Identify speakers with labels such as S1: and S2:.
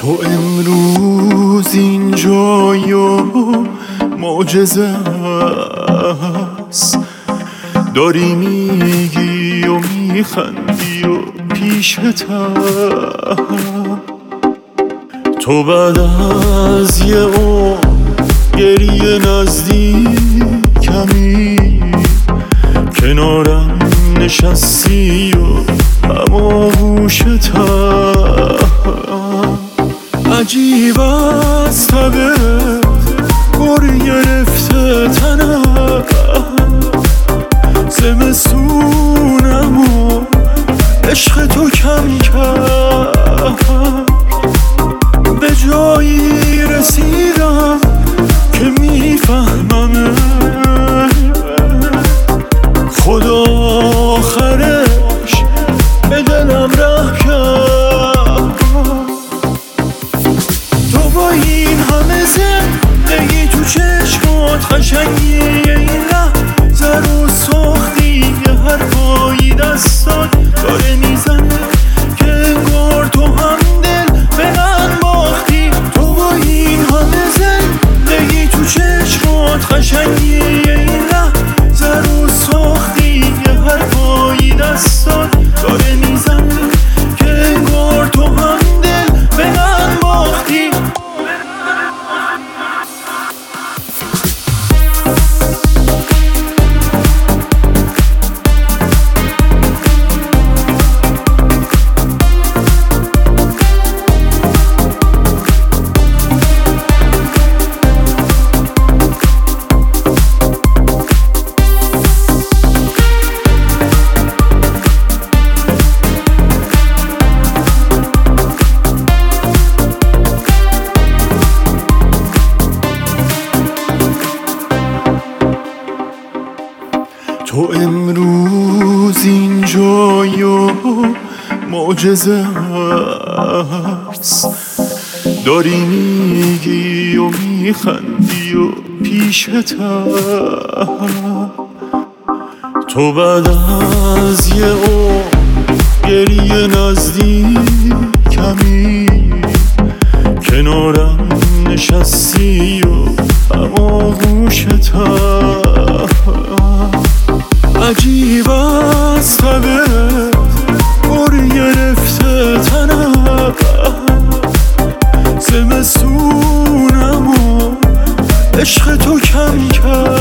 S1: تو امروز اینجایی و معجزه است، داری میگی و میخندی و پیشتم. تو بعد از یه عمر گریه نزدیکمی، کنارم نشستی و هماغوشتم. عجیب است طبعت گر گرفته تنم، زمستونم و عشق تو کم کرد. به جایی رسیدم که میفهمم خدا آخرش به دلم رحم کرد. تو با این همه زندگی تو چشمات، قشنگی این لحظه رو ساختی، یه حرفایی دستات داره میزنه که انگار تو هم دل به من باختی. تو با این همه زندگی تو چشمات، قشنگی این لحظه رو ساختی، یه حرفایی دستات داره میزنه که انگار تو هم دل به من باختی. تو امروز اینجایی و معجزه است، داری میگی و میخندی و پیشتم. تو بعد از یه عمر گریه نزدیکمی، کنارم نشستی و هماغوشتم. عجیب است طبعت گر گرفته تنم، زمستونم و عشق تو کم کرد.